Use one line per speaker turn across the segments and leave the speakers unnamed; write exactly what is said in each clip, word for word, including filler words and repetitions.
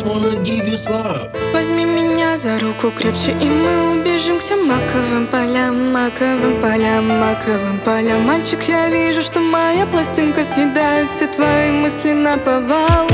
just wanna give you love.
Возьми меня за руку крепче, и мы убежим к тем маковым полям, маковым полям, маковым полям. Мальчик, я вижу, что моя пластинка съедает все твои мысли наповал.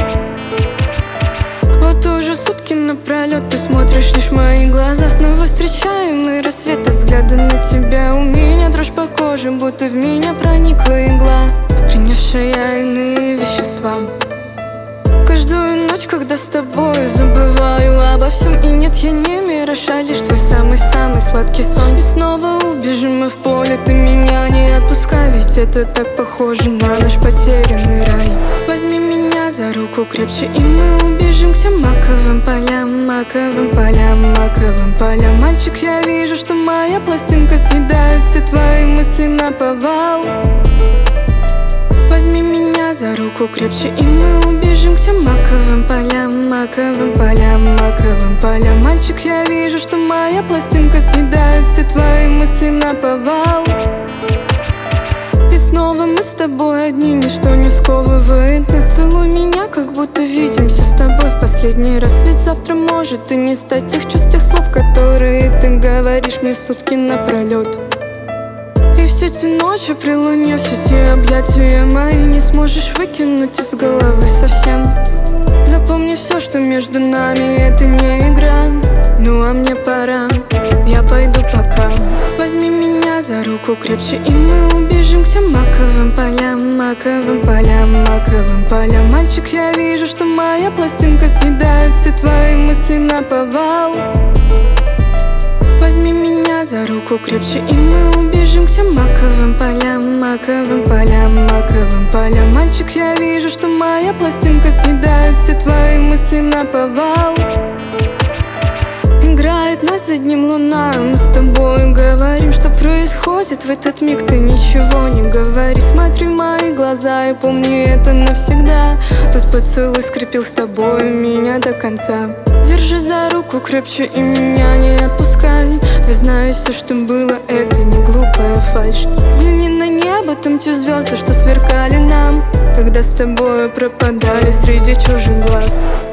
Вот уже сутки напролет ты смотришь лишь в мои глаза. Снова встречаем мы рассвет от взгляда на тебя. У меня дрожь по коже, будто в меня проникла игла, принявшая иные вещества. Каждую ночь, когда с тобой забываю обо всем, и нет, я не мираж, а лишь твой самый-самый сладкий сон. И снова убежим мы в поле, ты меня не отпускай, ведь это так похоже на наш потерянный рай. Возьми меня за руку крепче, и мы убежим к тем маковым полям, маковым полям, маковым полям. Мальчик, я вижу, что моя пластинка съедает все твои мысли наповал. Возьми меня за руку крепче, и мы убежим к тем маковым полям, маковым полям, маковым полям. Мальчик, я вижу, что моя пластинка съедает все твои мысли наповал. И снова мы с тобой одни, ничто не сковывает нас. Целуй меня, как будто видимся с тобой в последний раз. Ведь завтра может и не стать тех чувств, тех слов, которые ты говоришь мне сутки напролет. И все эти ночи при луне, все те объятия мои не сможешь выкинуть из головы совсем. Запомни все, что между нами, это не игра. Ну а мне пора, я пойду пока. Возьми меня за руку крепче, и мы убежим к тем маковым полям, маковым полям, маковым полям. Мальчик, я вижу, что моя пластинка съедает все твои мысли наповал. Возьми меня за руку крепче, и мы убежим к тем маковым полям, маковым полям, маковым полям. Мальчик, я вижу, что моя пластинка съедает все твои мысли наповал. Играет на заднем луна, мы с тобой говорим, что происходит в этот миг. Ты ничего не говори, смотри в мои глаза и помни это навсегда. Тот поцелуй скрепил с тобой меня до конца. Держи за руку крепче и меня не отпускай. Я знаю, все, что было, это не глупая фальшь. Взгляни на небо, там те звезды, что сверкали нам, когда с тобой пропадали среди чужих глаз.